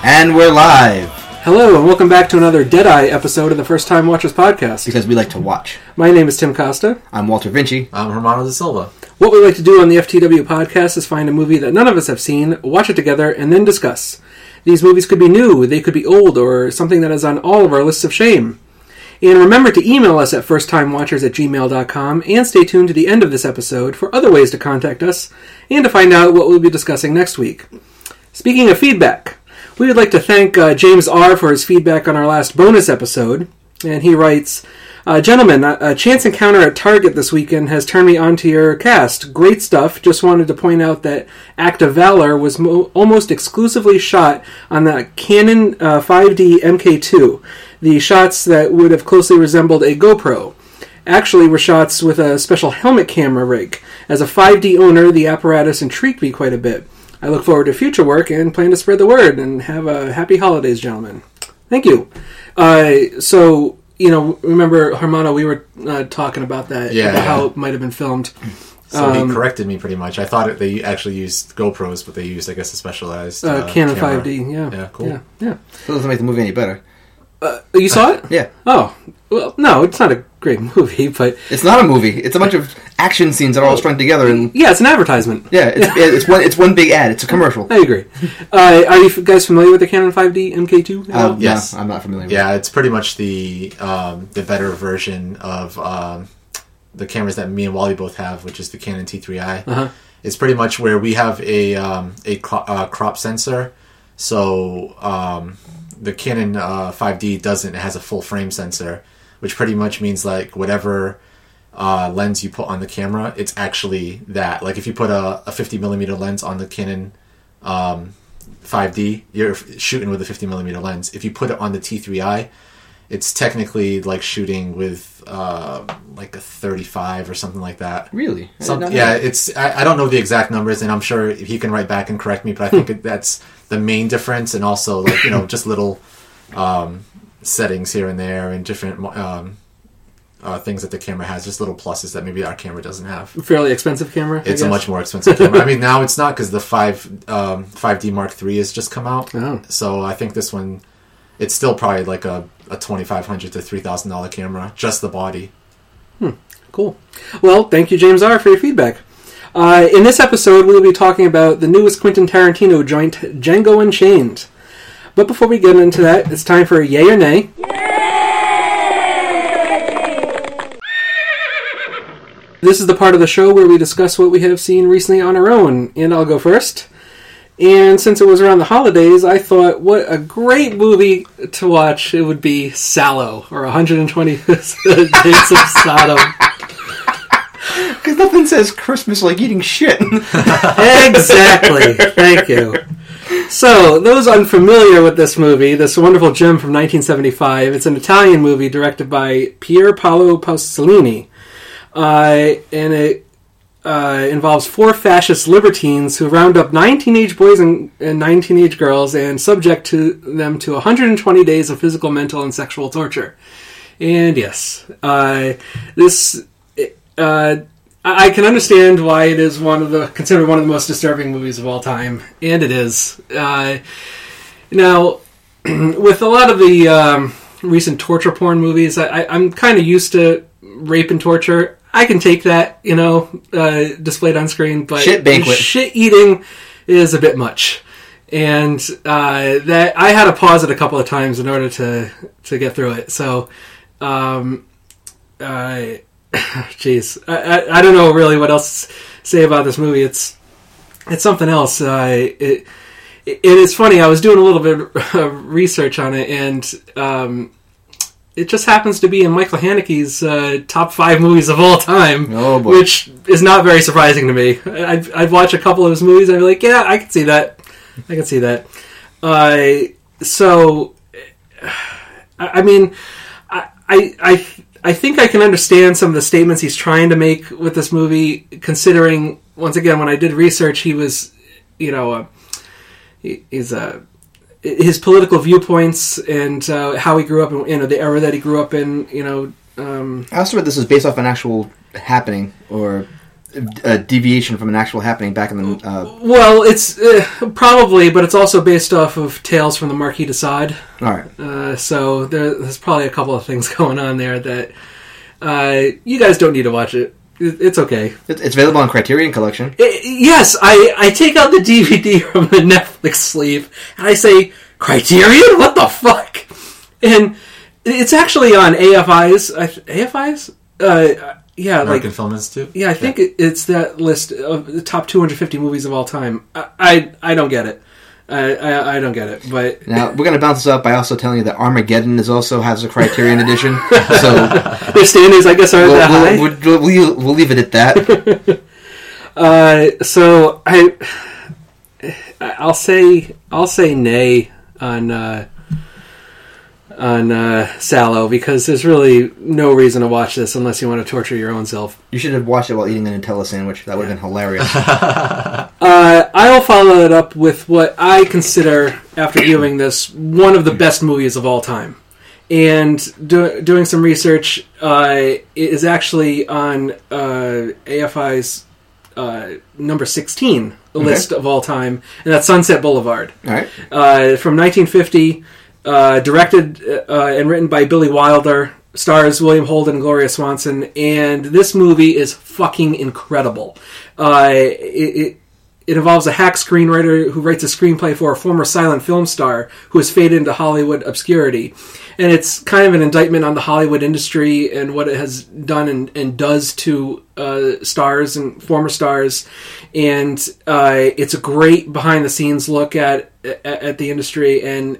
And we're live. Hello, and welcome back to another Deadeye episode of the First Time Watchers podcast. Because we like to watch. My name is Tim Costa. I'm Walter Vinci. I'm Hermano da Silva. What we like to do on the FTW podcast is find a movie that none of us have seen, watch it together, and then discuss. These movies could be new, they could be old, or something that is on all of our lists of shame. And remember to email us at firsttimewatchers@gmail.com, and stay tuned to the end of this episode for other ways to contact us, and to find out what we'll be discussing next week. Speaking of feedback, we would like to thank James R. for his feedback on our last bonus episode. And he writes, Gentlemen, a chance encounter at Target this weekend has turned me onto your cast. Great stuff. Just wanted to point out that Act of Valor was almost exclusively shot on the Canon 5D MK2. The shots that would have closely resembled a GoPro actually were shots with a special helmet camera rig. As a 5D owner, the apparatus intrigued me quite a bit. I look forward to future work and plan to spread the word, and have a happy holidays, gentlemen. Thank you. So, remember, Hermano, we were talking about that, how it might have been filmed. So he corrected me pretty much. I thought they actually used GoPros, but they used, I guess, a specialized Canon camera. 5D, yeah. Yeah, cool. Yeah. That doesn't make the movie any better. You saw it? Yeah. Oh, well, no, it's not a great movie, but... It's not a movie. It's a bunch of action scenes that are all strung together. And yeah, it's an advertisement. Yeah, it's one big ad. It's a commercial. I agree. Are you guys familiar with the Canon 5D MK2? Yes. No, I'm not familiar with it. Yeah, it's pretty much the better version of the cameras that me and Wally both have, which is the Canon T3i. Uh-huh. It's pretty much where we have a crop sensor. So the Canon 5D doesn't. It has a full frame sensor, which pretty much means like whatever lens you put on the camera, it's actually that. Like if you put a 50mm lens on the Canon 5D, you're shooting with a 50mm lens. If you put it on the T3i, it's technically like shooting with like a 35 or something like that. Really? It's I don't know the exact numbers, and I'm sure he can write back and correct me, but I think that's the main difference, and also like just little settings here and there, and different things that the camera has, just little pluses that maybe our camera doesn't have. Fairly expensive camera. It's a much more expensive camera. I mean, now it's not, because the 5D Mark III has just come out. Oh. So I think this one, it's still probably like a $2,500 to $3,000 camera, just the body. Cool. Well, thank you, James R., for your feedback. In this episode, we'll be talking about the newest Quentin Tarantino joint, Django Unchained. But before we get into that, it's time for Yay or Nay. This is the part of the show where we discuss what we have seen recently on our own, and I'll go first. And since it was around the holidays, I thought, what a great movie to watch it would be Salò, or 120 Days of Sodom. Because nothing says Christmas like eating shit. Exactly. Thank you. So, those unfamiliar with this movie, this wonderful gem from 1975, it's an Italian movie directed by Pier Paolo Pasolini. And it involves 4 fascist libertines who round up 9 teenage boys and 9 teenage girls and subject them to 120 days of physical, mental, and sexual torture. And yes, I can understand why it is considered one of the most disturbing movies of all time, and it is. Now, with a lot of the recent torture porn movies, I'm kind of used to rape and torture. I can take that, displayed on screen, but shit banquet. Shit eating is a bit much. And that I had to pause it a couple of times in order to get through it. So, jeez, I don't know really what else to say about this movie. It's something else. It is funny. I was doing a little bit of research on it, and it just happens to be in Michael Haneke's top 5 movies of all time, which is not very surprising to me. I'd watch a couple of his movies and I'd be like, yeah, I can see that. So, I mean, I think I can understand some of the statements he's trying to make with this movie, considering, once again, when I did research, he was, his political viewpoints and how he grew up in, the era that he grew up in, I also read this is based off an actual happening, or a deviation from an actual happening back in the... Well, it's probably, but it's also based off of Tales from the Marquis de Sade. All right. So there's probably a couple of things going on there that you guys don't need to watch it. It's okay. It's available on Criterion Collection. Yes, I take out the DVD from the Netflix sleeve, and I say, Criterion? What the fuck? And it's actually on AFI's... AFI's? Yeah, American Film Institute? Yeah, I think it's that list of the top 250 movies of all time. I don't get it. I don't get it. But now we're going to bounce this up by also telling you that Armageddon also has a Criterion edition. So their standards, I guess, aren't that high. We'll leave it at that. So I'll say nay on Sallow, because there's really no reason to watch this unless you want to torture your own self. You should have watched it while eating a Nutella sandwich. That would have been hilarious. I'll follow it up with what I consider, after viewing this, one of the best movies of all time. And doing some research, it is actually on AFI's number 16 list of all time, and that's Sunset Boulevard. All right. From 1950, directed and written by Billy Wilder, stars William Holden and Gloria Swanson, and this movie is fucking incredible. It involves a hack screenwriter who writes a screenplay for a former silent film star who has faded into Hollywood obscurity. And it's kind of an indictment on the Hollywood industry and what it has done and does to stars and former stars. And it's a great behind-the-scenes look at the industry, and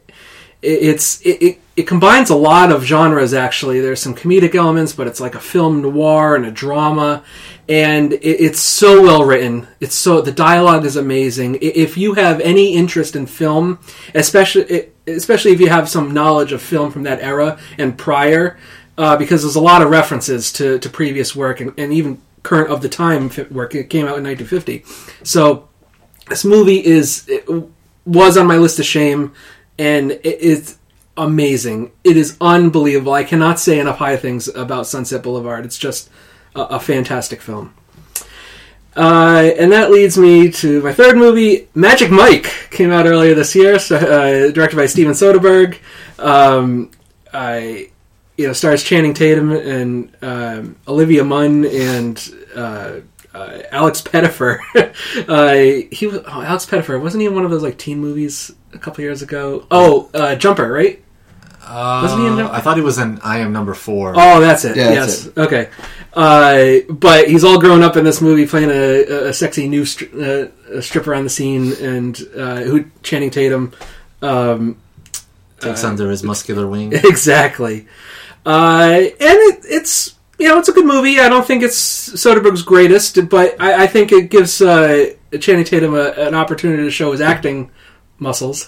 it combines a lot of genres, actually. There's some comedic elements, but it's like a film noir and a drama, and it's so well written. The dialogue is amazing. If you have any interest in film, especially if you have some knowledge of film from that era and prior, because there's a lot of references to previous work and even current of the time work. It came out in 1950. So this movie was on my list of shame, and it's amazing. It is unbelievable. I cannot say enough high things about Sunset Boulevard. It's just a fantastic film. And that leads me to my third movie, Magic Mike. Came out earlier this year, directed by Steven Soderbergh. Stars Channing Tatum and Olivia Munn and Alex Pettyfer. Alex Pettyfer, wasn't he in one of those like teen movies a couple years ago? Jumper, right? Wasn't he in Jumper? I thought he was in I Am Number 4. Oh, that's it. Yeah, yes. that's it. Okay. But he's all grown up in this movie, playing a sexy new stripper on the scene, and who Channing Tatum takes under his muscular wing. Exactly. And it's a good movie. I don't think it's Soderbergh's greatest, but I think it gives Channing Tatum an opportunity to show his acting muscles.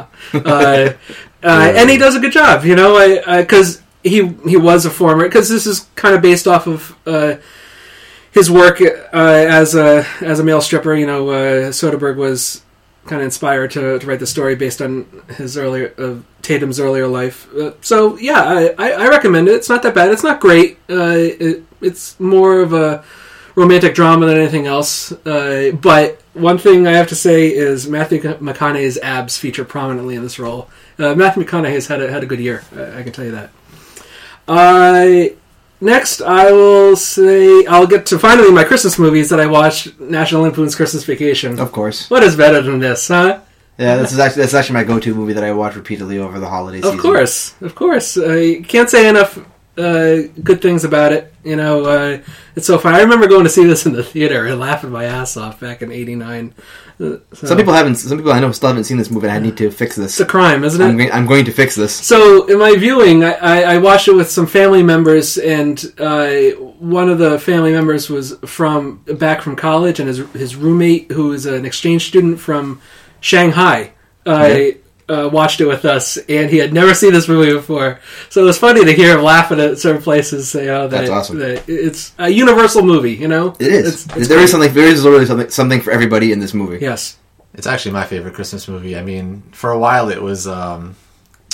And he does a good job, because he was a former... Because this is kind of based off of his work as a male stripper. Soderbergh was kind of inspired to write the story based on his Tatum's earlier life. I recommend it. It's not that bad. It's not great. It's more of a romantic drama than anything else. But one thing I have to say is Matthew McConaughey's abs feature prominently in this role. Matthew McConaughey's had a good year. I can tell you that. Next, I will say I'll get to finally my Christmas movies that I watched. National Lampoon's Christmas Vacation. Of course. What is better than this, huh? Yeah, that's actually my go-to movie that I watch repeatedly over the holiday season. Of course. You can't say enough good things about it. It's so fun. I remember going to see this in the theater and laughing my ass off back in '89. Some people I know still haven't seen this movie, and I need to fix this. It's a crime, isn't it? I'm going to fix this. So in my viewing, I watched it with some family members, and one of the family members was back from college, and his roommate, who is an exchange student from Shanghai, watched it with us, and he had never seen this movie before. So it was funny to hear him laughing at certain places. That's awesome. That it's a universal movie, It is. There is literally something for everybody in this movie. Yes. It's actually my favorite Christmas movie. I mean, for a while it was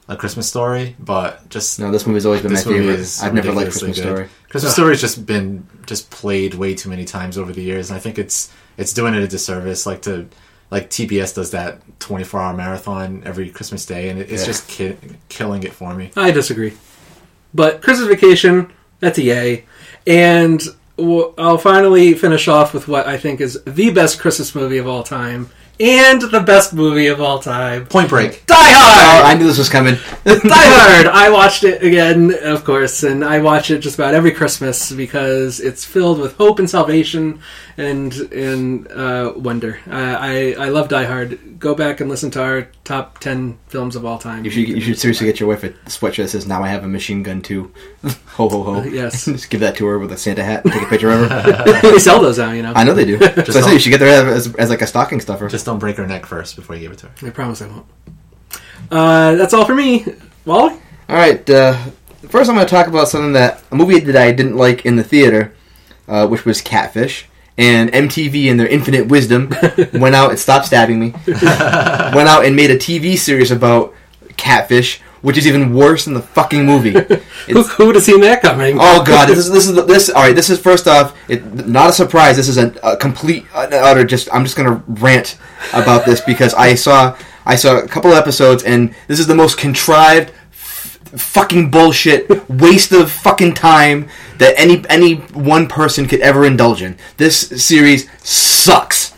A Christmas Story, but just No, this movie's always been my this movie favorite. is I've never liked ridiculously Christmas good. Story. Christmas Story has just been played way too many times over the years, and I think it's doing it a disservice. Like TBS does that 24-hour marathon every Christmas Day, and it's just killing it for me. I disagree. But Christmas Vacation, that's a yay. And I'll finally finish off with what I think is the best Christmas movie of all time. And the best movie of all time. Point Break. Die Hard! Oh, I knew this was coming. Die Hard! I watched it again, of course, and I watch it just about every Christmas because it's filled with hope and salvation and wonder. I love Die Hard. Go back and listen to our top 10 films of all time. You should seriously get your wife a sweatshirt that says, "Now I have a machine gun too." Ho ho ho. Yes. Just give that to her with a Santa hat and take a picture of her. They sell those now, you know. I know they do. So I said you should get her as like a stocking stuffer. Just don't break her neck first before you give it to her. I promise I won't. That's all for me. Wally? Alright, first I'm going to talk about a movie that I didn't like in the theater, which was Catfish. And MTV, in their infinite wisdom, went out and stopped stabbing me. Went out and made a TV series about Catfish, which is even worse than the fucking movie. Who would have seen that coming? Oh god, this is first off, not a surprise. This is a complete utter I'm just gonna rant about this because I saw a couple of episodes and this is the most contrived fucking bullshit waste of fucking time that any one person could ever indulge in. This series sucks.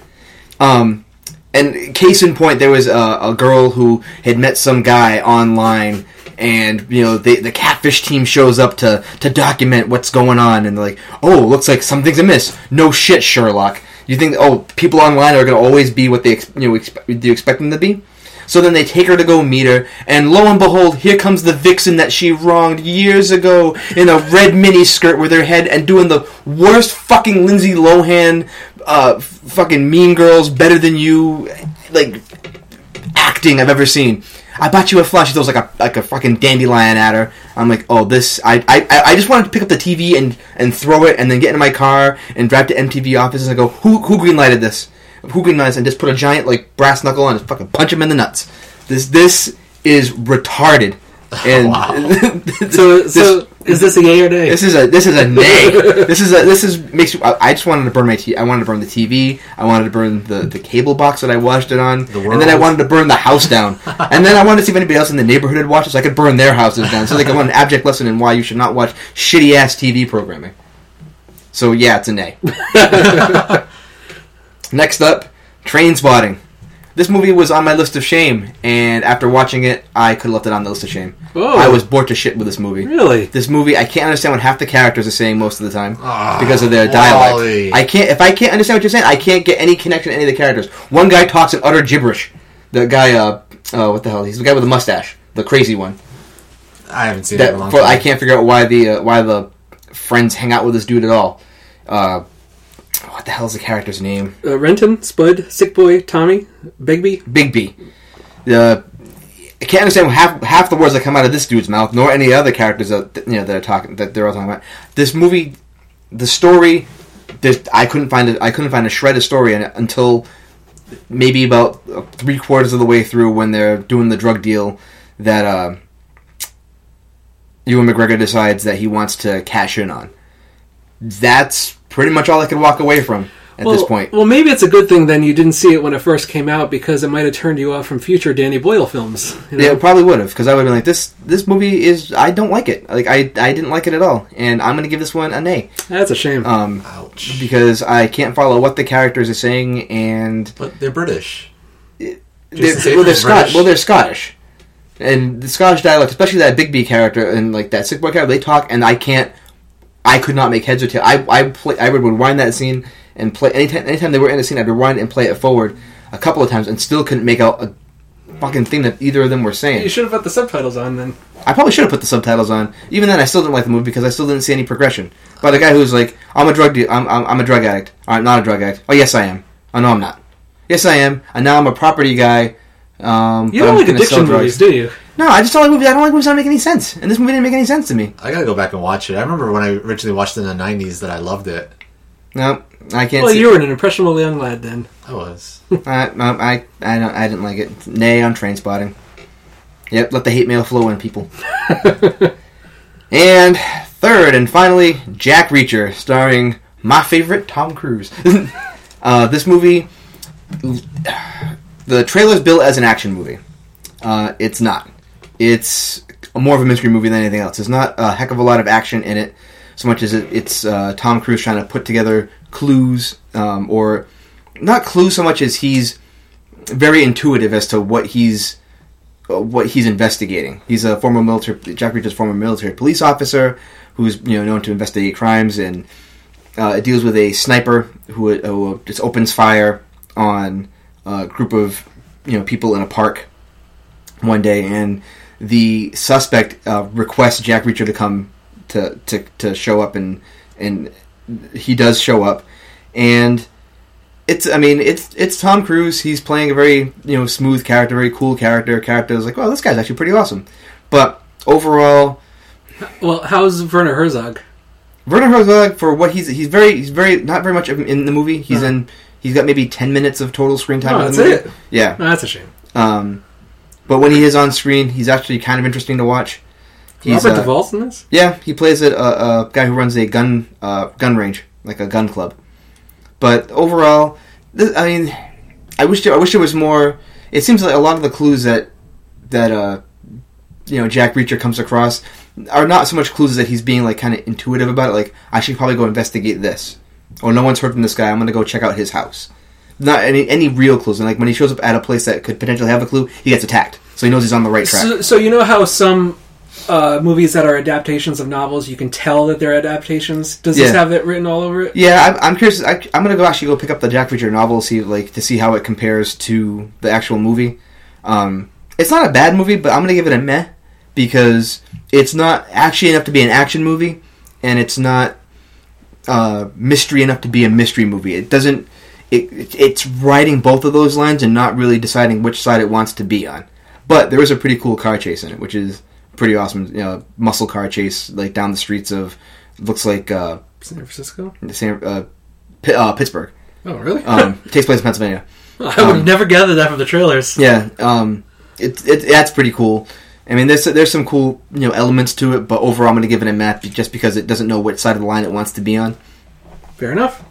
And case in point, there was a girl who had met some guy online, and the Catfish team shows up to document what's going on, and they're like, "Oh, looks like something's amiss." No shit, Sherlock. You think people online are going to always be what do you expect them to be? So then they take her to go meet her, and lo and behold, here comes the vixen that she wronged years ago in a red miniskirt with her head and doing the worst fucking Lindsay Lohan, fucking Mean Girls, Better Than You, like, acting I've ever seen. I bought you a flash. She throws like a fucking dandelion at her. I'm like, oh, this. I just wanted to pick up the TV and throw it, and then get into my car and drive to MTV offices and go, who greenlighted this? Who greenlights and just put a giant like brass knuckle on and fucking punch him in the nuts. This is retarded. And wow. So is this a yay or nay? This is a nay. Makes me. I just wanted to burn my TV. I wanted to burn the TV. I wanted to burn the cable box that I watched it on, and then I wanted to burn the house down. And then I wanted to see if anybody else in the neighborhood had watched it, so I could burn their houses down, so they could learn an abject lesson in why you should not watch shitty ass TV programming. So yeah, it's a nay. Next up, Trainspotting. This movie was on my list of shame, and after watching it, I could have left it on the list of shame. Oh. I was bored to shit with this movie. Really? This movie, I can't understand what half the characters are saying most of the time because of their dialect. Wally. If I can't understand what you're saying, I can't get any connection to any of the characters. One guy talks in utter gibberish. The guy, what the hell? He's the guy with the mustache, the crazy one. I haven't seen it in a long time. I can't figure out why the friends hang out with this dude at all. What the hell is the character's name? Renton, Spud, Sick Boy, Tommy, Bigby. Bigby. I can't understand half the words that come out of this dude's mouth, nor any other characters that they're all talking about. This movie, the story, I couldn't find a shred of story in it until maybe about 3/4 of the way through when they're doing the drug deal that Ewan McGregor decides that he wants to cash in on. That's pretty much all I could walk away from at this point. Well, maybe it's a good thing then you didn't see it when it first came out because it might have turned you off from future Danny Boyle films. Yeah, it probably would have, because I would have been like, this movie is, I don't like it. Like, I didn't like it at all, and I'm going to give this one a nay. That's a shame. Ouch. Because I can't follow what the characters are saying, and... But they're British. They're Scottish. And the Scottish dialect, especially that Bigby character and like that Sick Boy character, they talk, and I could not make heads or tail. I would rewind that scene and play anytime they were in a scene. I'd rewind and play it forward a couple of times and still couldn't make out a fucking thing that either of them were saying. You should have put the subtitles on then. I probably should have put the subtitles on. Even then, I still didn't like the movie because I still didn't see any progression. But the guy who's like, I'm a drug addict. I'm not a drug addict. Oh yes, I am. Oh no, I'm not. Yes, I am. And now I'm a property guy. You don't like addiction movies, do you? No, I just don't like movies. I don't like movies that don't make any sense. And this movie didn't make any sense to me. I gotta go back and watch it. I remember when I originally watched it in the 90s that I loved it. No, I can't. Well, you were an impressionable young lad then. I was. I didn't like it. Nay on Trainspotting. Yep, let the hate mail flow in, people. And third and finally, Jack Reacher, starring my favorite, Tom Cruise. This movie, the trailer's built as an action movie. It's not. It's more of a mystery movie than anything else. There's not a heck of a lot of action in it, so much as it's Tom Cruise trying to put together clues, or not clues so much as he's very intuitive as to what he's investigating. He's a Jack Reacher's former military police officer who's known to investigate crimes, and it deals with a sniper who just opens fire on a group of people in a park one day, and the suspect requests Jack Reacher to come to show up, and he does show up, and it's Tom Cruise. He's playing a very smooth character, very cool character. Character's like, oh, this guy's actually pretty awesome. But overall, well, how's Werner Herzog? Werner Herzog, for what he's very not very much in the movie. He's got maybe 10 minutes of total screen time. Oh, that's it. Yeah, oh, that's a shame. But when he is on screen, he's actually kind of interesting to watch. Robert Duvall's in this? Yeah, he plays a guy who runs a gun range, like a gun club. But overall, I wish there was more. It seems like a lot of the clues that Jack Reacher comes across are not so much clues as that he's being like kind of intuitive about it. Like, I should probably go investigate this. Or no one's heard from this guy. I'm going to go check out his house. Not any real clues. And like when he shows up at a place that could potentially have a clue, he gets attacked. So he knows he's on the right track. So you know how some movies that are adaptations of novels, you can tell that they're adaptations? Does this have that written all over it? Yeah, I'm curious. I'm going to actually go pick up the Jack Reacher novel, to see how it compares to the actual movie. It's not a bad movie, but I'm going to give it a meh, because it's not actually enough to be an action movie, and it's not mystery enough to be a mystery movie. It doesn't. It's riding both of those lines and not really deciding which side it wants to be on. But there is a pretty cool car chase in it, which is pretty awesome. Muscle car chase like down the streets of, looks like San Francisco, Pittsburgh. Oh, really? Takes place in Pennsylvania. I would have never gathered that from the trailers. Yeah, that's pretty cool. I mean, there's some cool elements to it, but overall, I'm going to give it a meh just because it doesn't know which side of the line it wants to be on. Fair enough.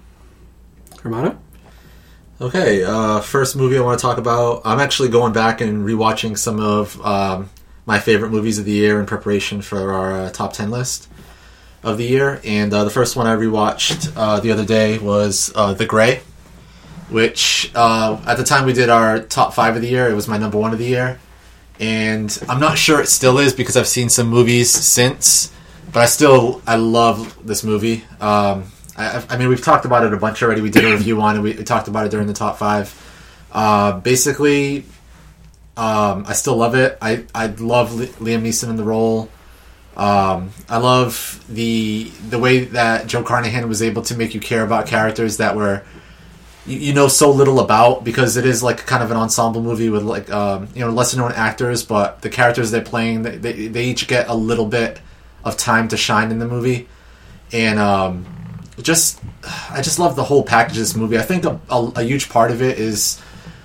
Romano? Okay, first movie I want to talk about. I'm actually going back and rewatching some of my favorite movies of the year in preparation for our top 10 list of the year. And the first one I rewatched the other day was The Grey, which at the time we did our top 5 of the year, it was my number 1 of the year. And I'm not sure it still is because I've seen some movies since, but I love this movie. I mean, we've talked about it a bunch already. We did a review on it. We talked about it during the top 5. Basically, I still love it. I love Liam Neeson in the role. I love the way that Joe Carnahan was able to make you care about characters that were you know so little about, because it is like kind of an ensemble movie with like lesser known actors, but the characters they're playing, they each get a little bit of time to shine in the movie. And I just love the whole package of this movie. I think a huge part of it is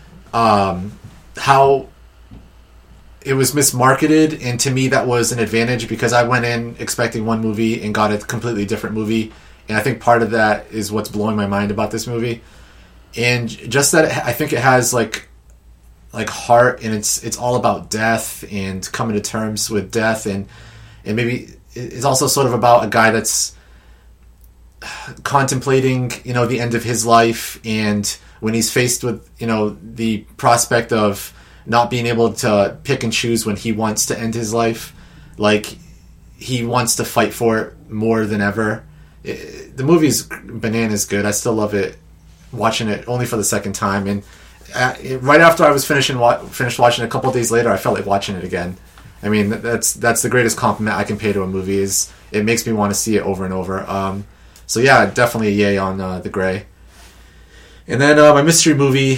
how it was mismarketed, and to me that was an advantage because I went in expecting one movie and got a completely different movie, and I think part of that is what's blowing my mind about this movie. And just that I think it has like heart, and it's all about death and coming to terms with death, and maybe it's also sort of about a guy that's contemplating the end of his life, and when he's faced with the prospect of not being able to pick and choose when he wants to end his life, like he wants to fight for it more than ever. The movie's bananas good. I still love it, watching it only for the second time, and right after I was finished watching it, a couple of days later I felt like watching it again. I mean, that's the greatest compliment I can pay to a movie, is it makes me want to see it over and over. So yeah, definitely a yay on The Grey. And then my mystery movie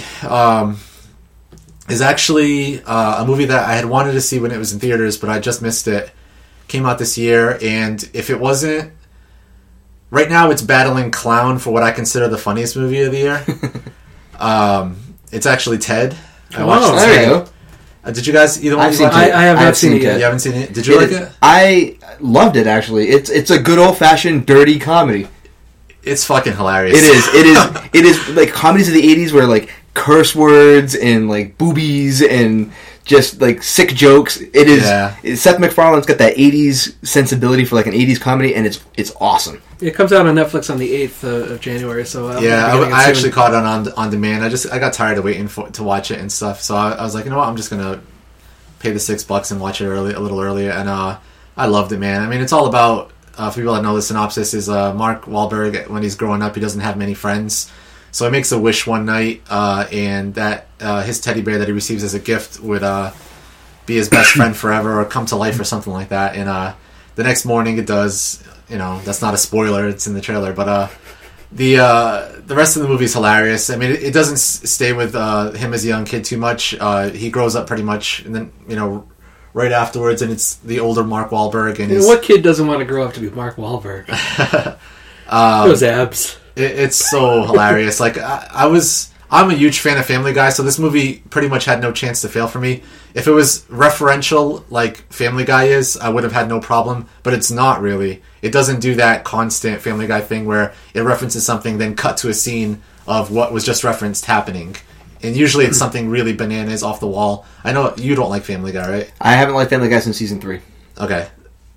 is actually a movie that I had wanted to see when it was in theaters, but I just missed it. Came out this year, and if it wasn't... Right now it's battling Clown for what I consider the funniest movie of the year. It's actually Ted. I watched there you go. Did you guys either one? I've of you seen watch it? I have not seen it You yet. haven't seen it? Did you like it? I loved it, actually. It's a good old-fashioned dirty comedy. It's fucking hilarious. It is like comedies of the 80s where like curse words and like boobies and just like sick jokes. It is. Yeah. Seth MacFarlane's got that 80s sensibility for like an 80s comedy, and it's awesome. It comes out on Netflix on the 8th of January, so I'll Yeah, be getting it I soon. actually caught it on demand. I got tired of waiting to watch it and stuff, so I was like, you know what, I'm just gonna pay the $6 and watch it a little earlier, and I loved it, man. I mean, it's all about for people that know the synopsis is Mark Wahlberg. When he's growing up, he doesn't have many friends, so he makes a wish one night, and that his teddy bear that he receives as a gift would be his best friend forever or come to life or something like that. And the next morning, it does. You know, that's not a spoiler. It's in the trailer, but the rest of the movie is hilarious. I mean, it doesn't stay with him as a young kid too much. He grows up pretty much, and then right afterwards, and it's the older Mark Wahlberg. And What kid doesn't want to grow up to be Mark Wahlberg? Those abs. It's so hilarious. Like I'm a huge fan of Family Guy, so this movie pretty much had no chance to fail for me. If it was referential like Family Guy is, I would have had no problem, but it's not really. It doesn't do that constant Family Guy thing where it references something, then cut to a scene of what was just referenced happening. And usually it's something really bananas off the wall. I know you don't like Family Guy, right? I haven't liked Family Guy since season 3. Okay.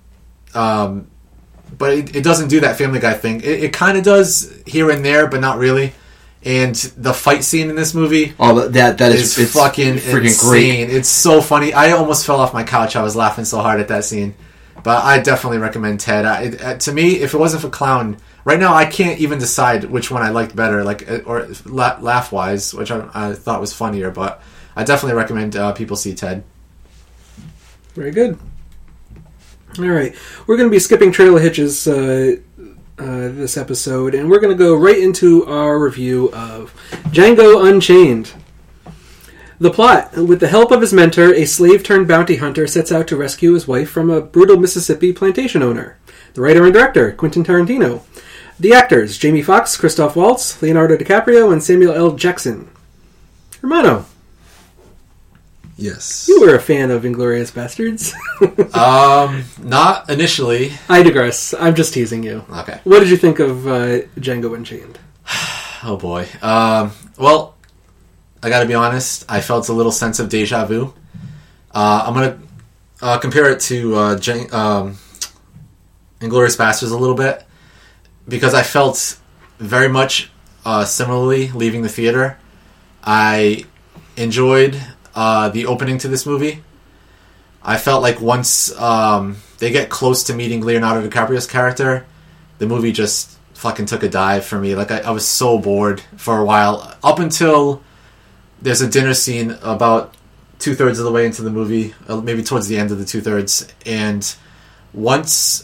But it doesn't do that Family Guy thing. It kind of does here and there, but not really. And the fight scene in this movie that is it's fucking freaking insane. great. It's so funny. I almost fell off my couch. I was laughing so hard at that scene. But I definitely recommend Ted. To me, if it wasn't for Clown, right now I can't even decide which one I liked better, like or laugh wise, which I thought was funnier. But I definitely recommend people see Ted. Very good. All right, we're going to be skipping Trail of Hitches this episode, and we're going to go right into our review of Django Unchained. The plot: with the help of his mentor, a slave-turned-bounty hunter sets out to rescue his wife from a brutal Mississippi plantation owner. The writer and director, Quentin Tarantino. The actors: Jamie Foxx, Christoph Waltz, Leonardo DiCaprio, and Samuel L. Jackson. Romano, Yes. you were a fan of Inglourious Bastards. Not initially. I digress. I'm just teasing you. Okay. What did you think of Django Unchained? Oh boy. Well, I gotta be honest. I felt a little sense of deja vu. I'm gonna compare it to Inglourious Bastards a little bit because I felt very much similarly leaving the theater. I enjoyed the opening to this movie. I felt like once they get close to meeting Leonardo DiCaprio's character, the movie just fucking took a dive for me. Like I was so bored for a while, up until there's a dinner scene about 2/3 of the way into the movie, maybe towards the end of the 2/3, and once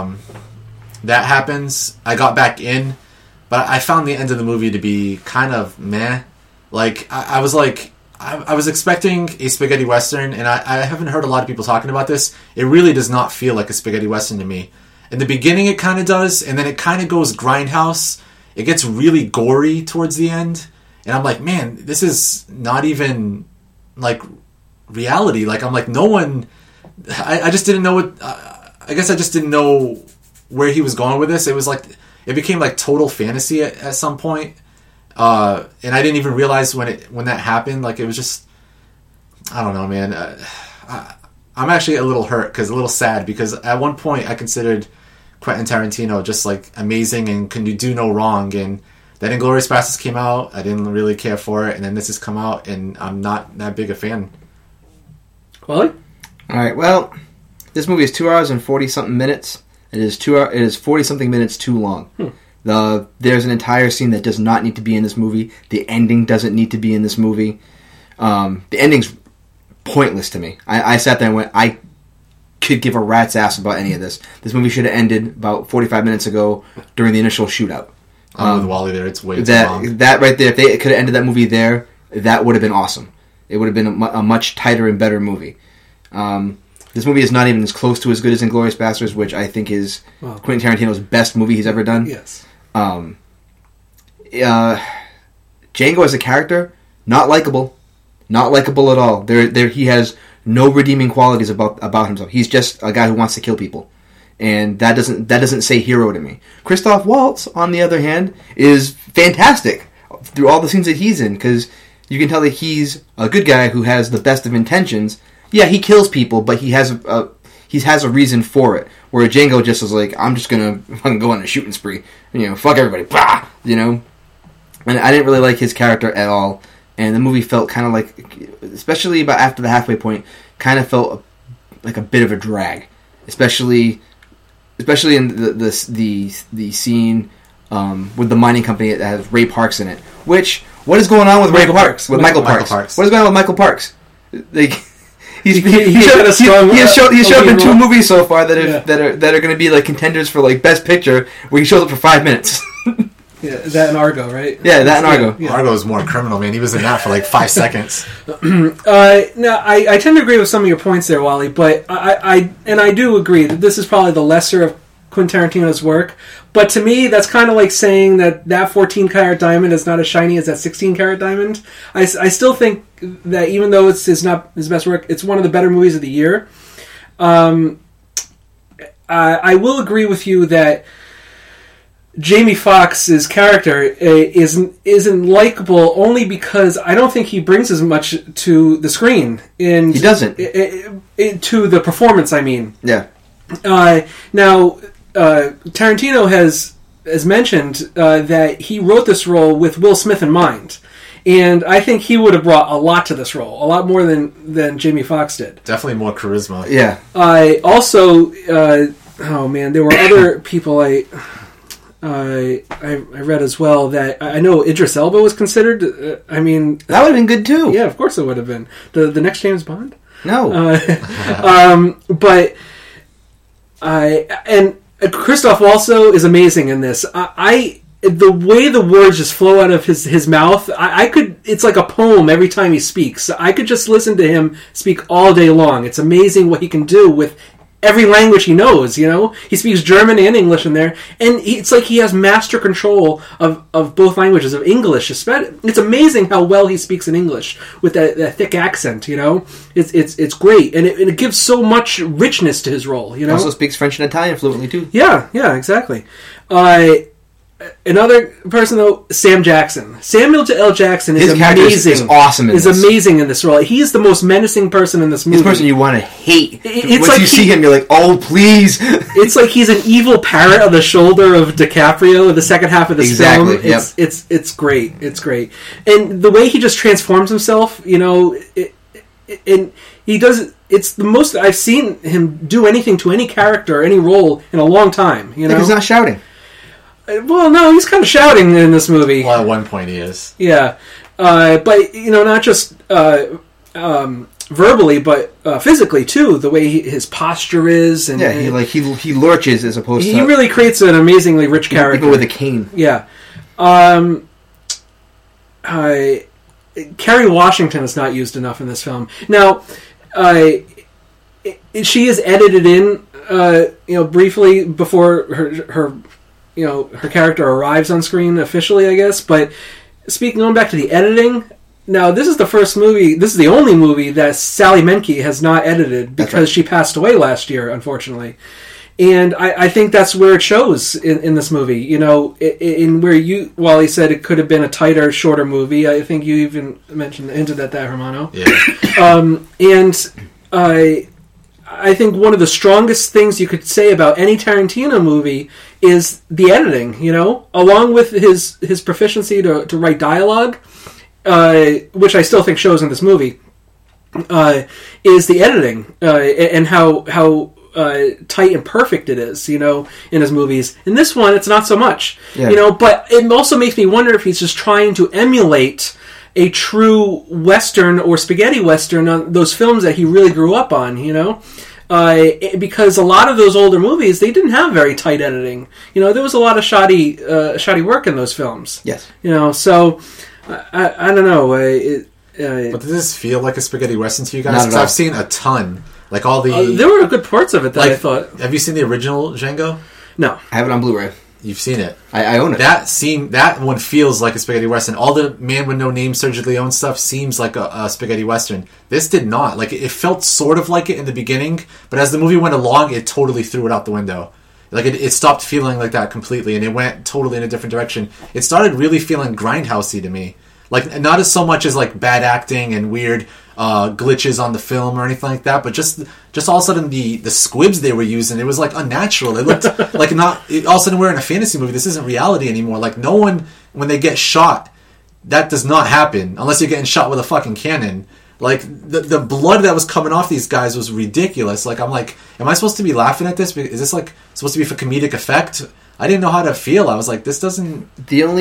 that happens, I got back in, but I found the end of the movie to be kind of meh. Like I was like, I was expecting a spaghetti western, and I haven't heard a lot of people talking about this. It really does not feel like a spaghetti western to me. In the beginning, it kind of does, and then it kind of goes grindhouse. It gets really gory towards the end, and I'm like, man, this is not even like reality. Like I'm like, no one. I just didn't know what. I guess I just didn't know where he was going with this. It was like it became like total fantasy at some point. And I didn't even realize when that happened. Like it was just, I don't know, man. I'm actually a little hurt a little sad because at one point I considered Quentin Tarantino just like amazing and can do no wrong. And then Inglourious Basterds came out. I didn't really care for it, and then this has come out, and I'm not that big a fan. Wally? All right. Well, this movie is 2 hours and 40-something minutes. It is 40-something minutes too long. There's an entire scene that does not need to be in this movie. The ending doesn't need to be in this movie. The ending's pointless to me. I sat there and went, I could give a rat's ass about any of this. This movie should have ended about 45 minutes ago during the initial shootout. With Wally there, it's way too long. That right there, if they could have ended that movie there, that would have been awesome. It would have been a much tighter and better movie. This movie is not even as close to as good as Inglourious Basterds, which I think is Quentin Tarantino's best movie he's ever done. Yes. Django as a character, not likable. Not likable at all. He has no redeeming qualities about himself. He's just a guy who wants to kill people. And that doesn't say hero to me. Christoph Waltz, on the other hand, is fantastic through all the scenes that he's in, because you can tell that he's a good guy who has the best of intentions. Yeah, he kills people, but he has a reason for it. Where Django just is like, I'm just gonna fucking go on a shooting spree, fuck everybody, bah, And I didn't really like his character at all. And the movie felt kind of like, especially about after the halfway point, kind of felt like a bit of a drag, especially in the scene with the mining company that has Ray Parks in it. What is going on with Michael Parks? What is going on with Michael Parks? He's showed up in 2 movies so far that are going to be like contenders for like Best Picture, where he shows up for 5 minutes. Yeah, that and Argo, right? Yeah, that and Argo. Yeah. Argo is more criminal, man. He was in that for like 5 seconds. No, I tend to agree with some of your points there, Wally, but I do agree that this is probably the lesser of Quentin Tarantino's work. But to me, that's kind of like saying that 14-karat diamond is not as shiny as that 16-karat diamond. I still think that even though it's not his best work, it's one of the better movies of the year. I will agree with you that Jamie Foxx's character isn't likable only because I don't think he brings as much to the screen. And he doesn't. To the performance, I mean. Yeah. Now, Tarantino has mentioned that he wrote this role with Will Smith in mind. And I think he would have brought a lot to this role. A lot more than Jamie Foxx did. Definitely more charisma. Yeah. Also, oh man, there were other people I read as well that I know Idris Elba was considered. That would have been good too. Yeah, of course it would have been the next James Bond. No, but and Christoph also is amazing in this. The way the words just flow out of his mouth, it's like a poem every time he speaks. I could just listen to him speak all day long. It's amazing what he can do with every language he knows, He speaks German and English in there, and it's like he has master control of both languages, of English. It's amazing how well he speaks in English with that thick accent, It's great, and it gives so much richness to his role, Also speaks French and Italian fluently, too. Yeah, exactly. Another person though, Sam Jackson. Samuel L. Jackson is amazing. Is awesome. Amazing in this role. He is the most menacing person in this movie. He's the person you want to hate. Once like you see him, you're like, oh please. It's like he's an evil parrot on the shoulder of DiCaprio in the second half of this film. Yep. It's great. It's great, and the way he just transforms himself, and he does. It's the most I've seen him do anything to any character, any role in a long time. He's not shouting. Well, no, he's kind of shouting in this movie. Well, at one point he is. Yeah. But, not just verbally, but physically, too. The way his posture is. And, he lurches as opposed to... He really creates an amazingly rich character. Even with a cane. Yeah. Kerry Washington is not used enough in this film. Now, she is edited in, briefly before her character arrives on screen officially, I guess. But going back to the editing, now this is the only movie that Sally Menke has not edited because she passed away last year, unfortunately. And I think that's where it shows in this movie. In where Wally said it could have been a tighter, shorter movie. I think you even hinted at that, Hermano. Yeah. And I think one of the strongest things you could say about any Tarantino movie is the editing, along with his proficiency to write dialogue, which I still think shows in this movie, is the editing, and how tight and perfect it is, in his movies. In this one, it's not so much, but it also makes me wonder if he's just trying to emulate a true Western or spaghetti Western on those films that he really grew up on, because a lot of those older movies, they didn't have very tight editing. There was a lot of shoddy work in those films. Yes. So I don't know. But does this feel like a spaghetti Western to you guys? Because I've seen a ton. Like all the... there were good parts of it that I thought... Have you seen the original Django? No. I have it on Blu-ray. You've seen it. I own it. That one feels like a spaghetti western. All the Man with No Name, Sergio Leone stuff seems like a spaghetti western. This did not. Like, it felt sort of like it in the beginning, but as the movie went along, it totally threw it out the window. Like, it stopped feeling like that completely, and it went totally in a different direction. It started really feeling grindhousey to me. Like, not as so much as, like, bad acting and weird glitches on the film or anything like that, but just all of a sudden the squibs they were using, it was, like, unnatural. It looked like all of a sudden we're in a fantasy movie. This isn't reality anymore. Like, no one, when they get shot, that does not happen unless you're getting shot with a fucking cannon. Like, the blood that was coming off these guys was ridiculous. Like, I'm like, am I supposed to be laughing at this? Is this, like, supposed to be for comedic effect? I didn't know how to feel. I was like, this doesn't...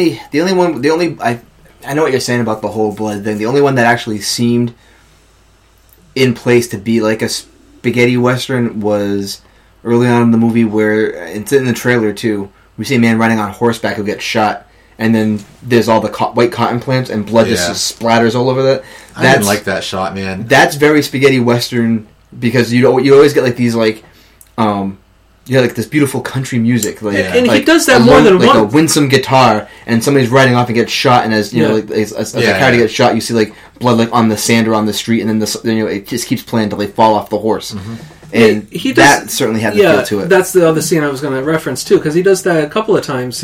I know what you're saying about the whole blood thing. The only one that actually seemed in place to be like a spaghetti western was early on in the movie, where it's in the trailer too. We see a man riding on horseback who gets shot, and then there's all the white cotton plants and blood just splatters all over that. I didn't like that shot, man. That's very spaghetti western, because you always get like these like like this beautiful country music, like, and like he does that more than like once. a winsome guitar, and somebody's riding off and gets shot, and as you know, like as the character gets shot, you see like blood like on the sand or on the street, and then it just keeps playing until they fall off the horse. Mm-hmm. And he that does, certainly had the feel to it. That's the other scene I was going to reference too, because he does that a couple of times.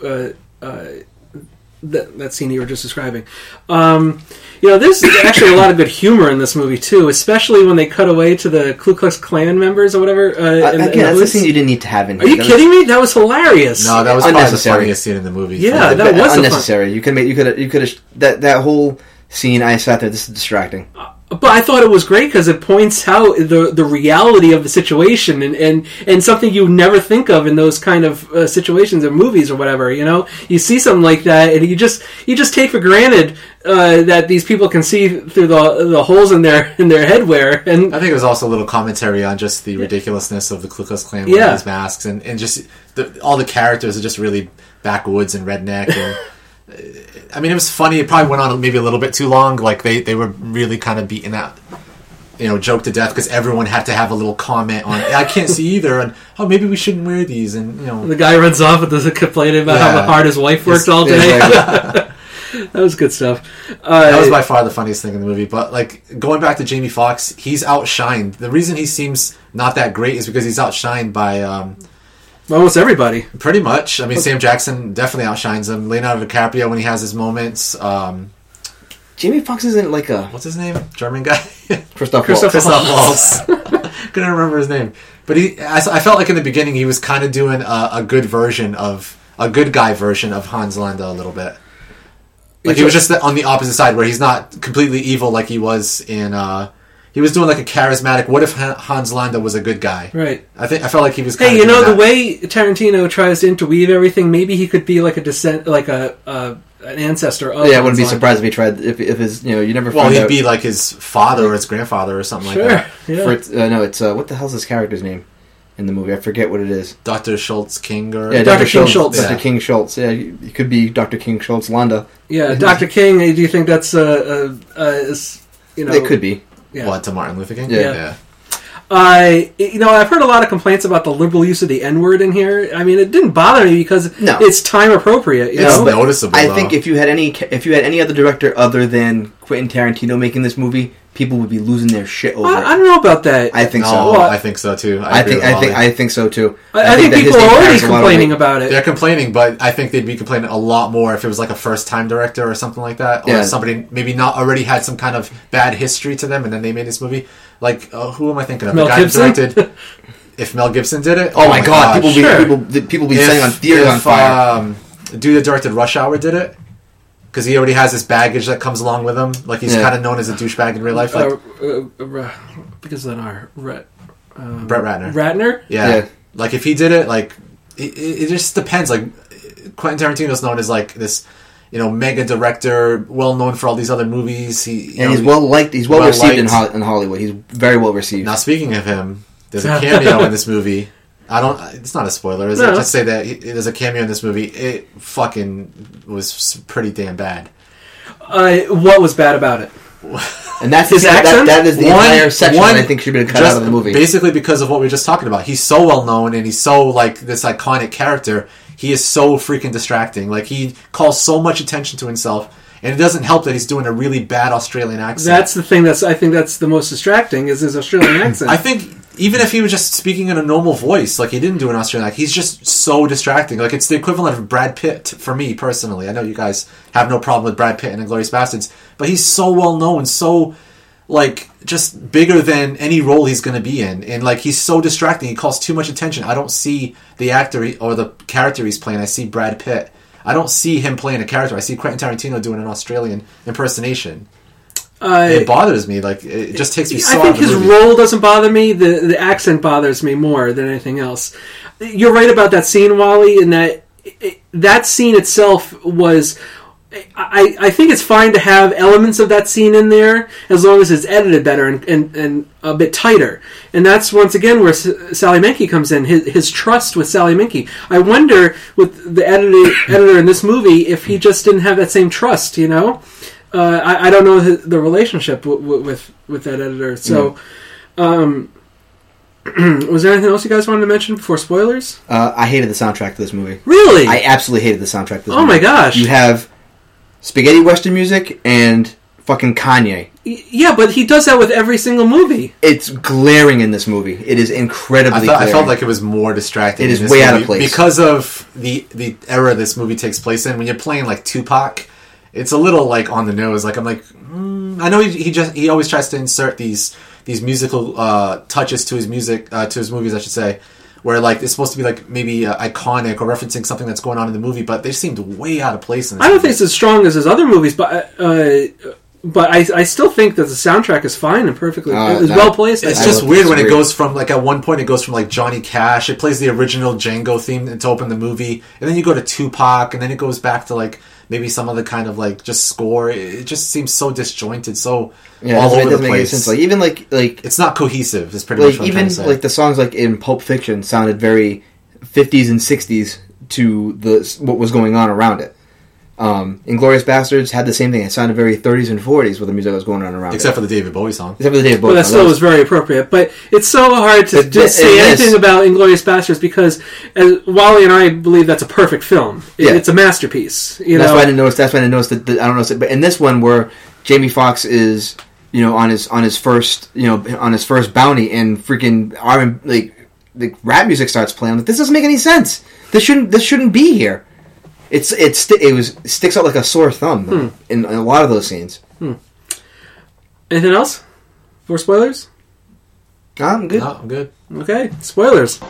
That scene you were just describing. There's actually a lot of good humor in this movie too, especially when they cut away to the Ku Klux Klan members or whatever. That's the scene you didn't need to have in here. Are you kidding me? That was hilarious. No, that was probably the funniest scene in the movie. Yeah, that was unnecessary. You could have that whole scene. I sat there. This is distracting. But I thought it was great because it points out the reality of the situation and something you never think of in those kind of situations in movies or whatever. You see something like that and you just take for granted that these people can see through the holes in their headwear. And I think it was also a little commentary on just the ridiculousness of the Ku Klux Klan wearing these masks and just all the characters are just really backwoods and redneck and. I mean, it was funny. It probably went on maybe a little bit too long. Like, they were really kind of beating that, joke to death because everyone had to have a little comment on it. I can't see either. And, maybe we shouldn't wear these. And, The guy runs off with complaining about how hard his wife worked all day. That was good stuff. That was by far the funniest thing in the movie. But, like, going back to Jamie Foxx, he's outshined. The reason he seems not that great is because he's outshined by... almost everybody. Pretty much. I mean, Sam Jackson definitely outshines him. Leonardo DiCaprio when he has his moments. Jamie Foxx isn't like a... What's his name? German guy? Christoph Waltz. Couldn't remember his name. But I felt like in the beginning he was kind of doing a good guy version of Hans Landa a little bit. Like he was just on the opposite side where he's not completely evil like he was in... He was doing like a charismatic. What if Hans Landa was a good guy? Right. I felt like he was. Hey, the way Tarantino tries to interweave everything, maybe he could be like a descent, like an ancestor of. Yeah, I wouldn't be surprised if he tried. If his, you never. Well, he'd be like his father or his grandfather or something like that. Yeah. It's what the hell's his character's name in the movie? I forget what it is. Dr. Schultz King or Dr. King Schultz. Dr. King Schultz. Yeah, he could be Dr. King Schultz Landa. Yeah, Dr. King. Do you think that's It could be. Yeah. What, to Martin Luther King? Yeah. I've heard a lot of complaints about the liberal use of the N-word in here. I mean, it didn't bother me because it's time appropriate. It's noticeable. I think if you had any other director other than Quentin Tarantino making this movie, people would be losing their shit over it. I don't know about that. I think so. Well, I think so too. I think so too. I think people are already complaining about it. They're complaining, but I think they'd be complaining a lot more if it was like a first-time director or something like that, or somebody maybe not already had some kind of bad history to them, and then they made this movie. Like, who am I thinking of? Mel the guy Gibson? who directed. If Mel Gibson did it, oh my god, people be setting on theaters on fire. The dude that directed Rush Hour did it. Because he already has this baggage that comes along with him. Like, he's kind of known as a douchebag in real life. Like, because then Brett Ratner. Ratner? Yeah. Like, if he did it, like, it just depends. Like, Quentin Tarantino's known as, like, this, mega director, well known for all these other movies. He's well liked. He's well received in Hollywood. He's very well received. Now, speaking of him, there's a cameo in this movie. It's not a spoiler, is it? Just say that there's a cameo in this movie. It fucking was pretty damn bad. What was bad about it? And that's His accent? that is the entire section that I think should be cut out of the movie. Basically because of what we were just talking about. He's so well known and he's so like this iconic character. He is so freaking distracting. Like he calls so much attention to himself, and it doesn't help that he's doing a really bad Australian accent. That's the thing I think that's the most distracting is his Australian accent. I think even if he was just speaking in a normal voice, like he didn't do an Australian accent, he's just so distracting. Like it's the equivalent of Brad Pitt for me personally. I know you guys have no problem with Brad Pitt and Inglourious Basterds, but he's so well known, so like just bigger than any role he's going to be in, and like he's so distracting. He calls too much attention. I don't see the actor or the character he's playing. I see Brad Pitt. I don't see him playing a character. I see Quentin Tarantino doing an Australian impersonation. It bothers me. Like it just takes me so out of the movie. I think his role doesn't bother me. The accent bothers me more than anything else. You're right about that scene, Wally, in that that scene itself was... I think it's fine to have elements of that scene in there as long as it's edited better and a bit tighter. And that's once again where Sally Menke comes in, his trust with Sally Menke. I wonder with the editor in this movie if he just didn't have that same trust, you know? I don't know the relationship with that editor. So, was there anything else you guys wanted to mention before spoilers? I hated the soundtrack to this movie. Really? I absolutely hated the soundtrack to this movie. Oh my gosh. You have spaghetti western music and fucking Kanye. Yeah, but he does that with every single movie. It's glaring in this movie. It is incredibly glaring. I felt like it was more distracting. It is way out of place. Because of the era this movie takes place in. When you're playing like Tupac, it's a little like on the nose. Like I'm like, I know he always tries to insert these musical touches to his music, to his movies, I should say, where like it's supposed to be like maybe iconic or referencing something that's going on in the movie, but they seemed way out of place in this I don't movie. think it's as strong as his other movies, but I still think that the soundtrack is fine and perfectly well placed. It's just weird when it goes from like at one point it goes from like Johnny Cash, it plays the original Django theme to open the movie, and then you go to Tupac, and then it goes back to like maybe some other kind of like just score. It just seems so disjointed, so all over the place. Make any sense. Like even like it's not cohesive. It's pretty like much what even I'm trying to say. Like the songs like in Pulp Fiction sounded very 50s and 60s to what was going on around it. Inglourious Basterds had the same thing. It sounded very 30s and 40s with the music that was going on around Except it. for the David Bowie song. Except for the David Bowie song. But that still was very appropriate. But it's so hard to just say anything about Inglourious Basterds because Wally and I believe that's a perfect film. It's a masterpiece. That's why I didn't notice. That's why I didn't notice that. I don't notice it. But in this one, where Jamie Foxx is, on his first bounty, and freaking the rap music starts playing. I'm like, this doesn't make any sense. This shouldn't be here. It sticks out like a sore thumb in a lot of those scenes. Anything else for spoilers? I'm good. No, I'm good. Okay, spoilers.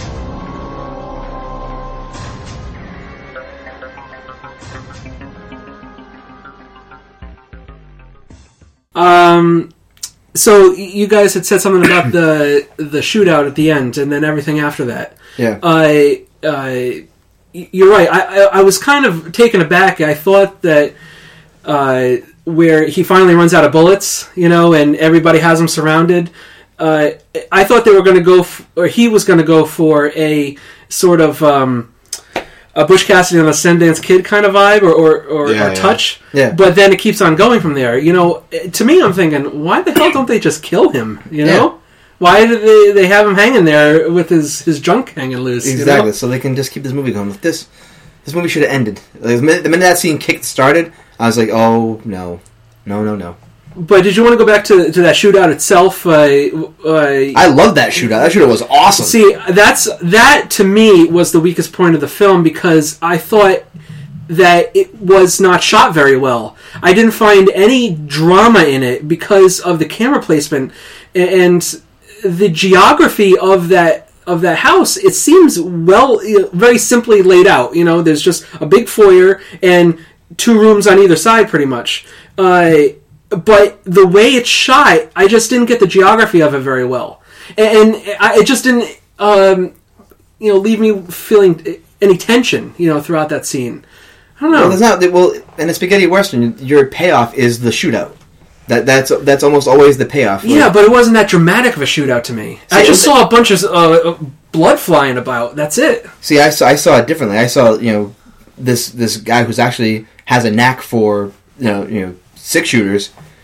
So you guys had said something about the shootout at the end, and then everything after that. Yeah. You're right. I was kind of taken aback. I thought that where he finally runs out of bullets, and everybody has him surrounded. I thought they were going to go, or he was going to go for a sort of a Butch Cassidy and a Sundance Kid kind of vibe, or touch. Yeah. But then it keeps on going from there. To me, I'm thinking, why the hell don't they just kill him? Yeah. Why do they have him hanging there with his junk hanging loose? Exactly, so they can just keep this movie going. This movie should have ended. Like, the minute that scene kicked started, I was like, oh, no. But did you want to go back to that shootout itself? I love that shootout. That shootout was awesome. See, that to me was the weakest point of the film because I thought that it was not shot very well. I didn't find any drama in it because of the camera placement and the geography of that house. It seems very simply laid out. There's just a big foyer and 2 rooms on either side, pretty much. But the way it's shot, I just didn't get the geography of it very well, and it just didn't, leave me feeling any tension, throughout that scene. I don't know. Well, in a spaghetti western, your payoff is the shootout. That's almost always the payoff. Yeah, but it wasn't that dramatic of a shootout to me. I just saw a bunch of blood flying about. That's it. See, I saw it differently. I saw this guy who's actually has a knack for 6 shooters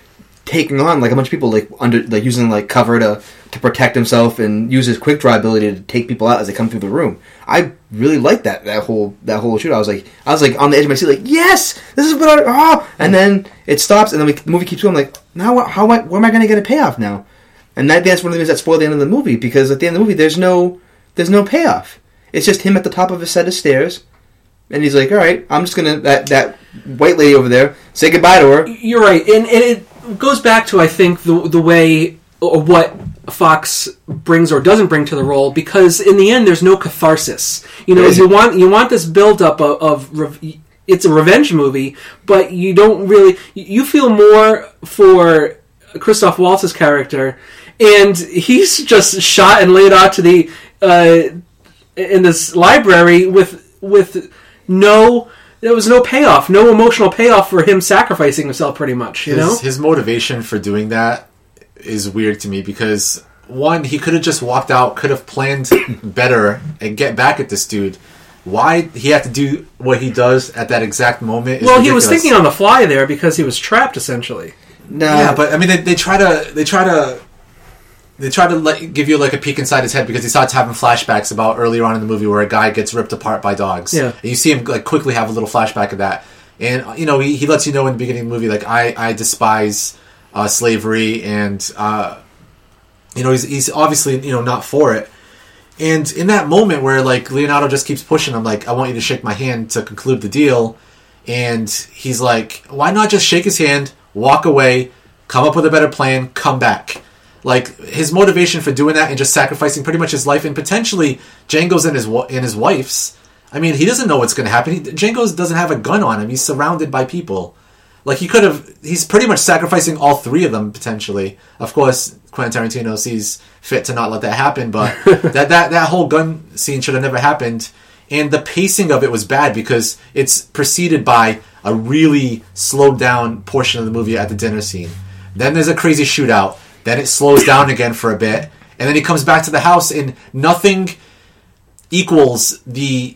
taking on like a bunch of people, like using like cover to protect himself and use his quick draw ability to take people out as they come through the room. I really liked that whole shoot. I was like on the edge of my seat, like, yes, this is what and then it stops, and then the movie keeps going. I'm like, now where am I going to get a payoff now? And that's one of the things that spoiled the end of the movie, because at the end of the movie there's no payoff. It's just him at the top of a set of stairs, and he's like, all right, I'm just gonna that white lady over there, say goodbye to her. You're right, and it goes back to, I think, the way or what Fox brings or doesn't bring to the role, because in the end there's no catharsis. You know, you want this build up of it's a revenge movie, but you don't really, you feel more for Christoph Waltz's character, and he's just shot and laid out to the in this library with no. There was no payoff, no emotional payoff for him sacrificing himself, pretty much. His motivation for doing that is weird to me, because one, he could have just walked out, could have planned better and get back at this dude. Why he had to do what he does at that exact moment is ridiculous. He was thinking on the fly there because he was trapped, essentially. No. Yeah, but I mean, they try to give you like a peek inside his head, because he starts having flashbacks about earlier on in the movie where a guy gets ripped apart by dogs. Yeah. And you see him like quickly have a little flashback of that. And, you know, he lets you know in the beginning of the movie, like, I despise slavery, and, you know, he's obviously, you know, not for it. And in that moment where, like, Leonardo just keeps pushing him, like, I want you to shake my hand to conclude the deal. And he's like, why not just shake his hand, walk away, come up with a better plan, come back? Like, his motivation for doing that and just sacrificing pretty much his life, and potentially Django's and his wife's. I mean, he doesn't know what's going to happen. Django doesn't have a gun on him. He's surrounded by people. Like, he's pretty much sacrificing all three of them, potentially. Of course, Quentin Tarantino sees fit to not let that happen, but that whole gun scene should have never happened. And the pacing of it was bad, because it's preceded by a really slowed down portion of the movie at the dinner scene. Then there's a crazy shootout. Then it slows down again for a bit. And then he comes back to the house, and nothing equals the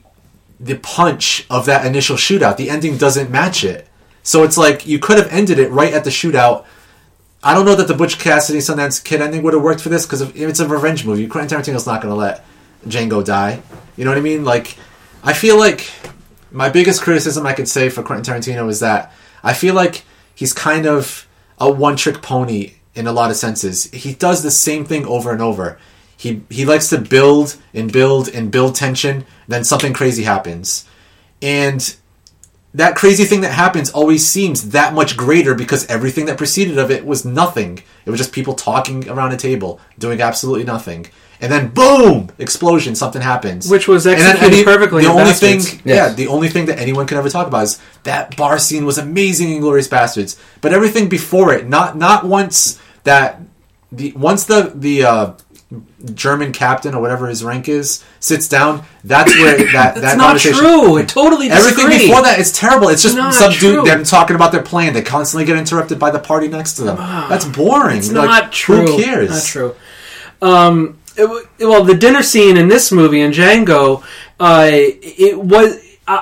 punch of that initial shootout. The ending doesn't match it. So it's like, you could have ended it right at the shootout. I don't know that the Butch Cassidy Sundance Kid ending would have worked for this, because it's a revenge movie. Quentin Tarantino's not going to let Django die. You know what I mean? Like, I feel like my biggest criticism I could say for Quentin Tarantino is that I feel like he's kind of a one-trick pony in a lot of senses. He does the same thing over and over. He likes to build and build and build tension, then something crazy happens. And that crazy thing that happens always seems that much greater, because everything that preceded of it was nothing. It was just people talking around a table, doing absolutely nothing. And then, boom! Explosion, something happens. Which was executed perfectly. The only thing that anyone can ever talk about is that bar scene was amazing in Inglourious Basterds. But everything before it, not once that... Once the German captain, or whatever his rank is, sits down, that's where that That's not conversation... true. It totally disagree. Everything before that is terrible. It's just some true. dude, them talking about their plan. They constantly get interrupted by the party next to them. That's boring. It's not true. Who cares? Not true. Well, the dinner scene in this movie, in Django, it was...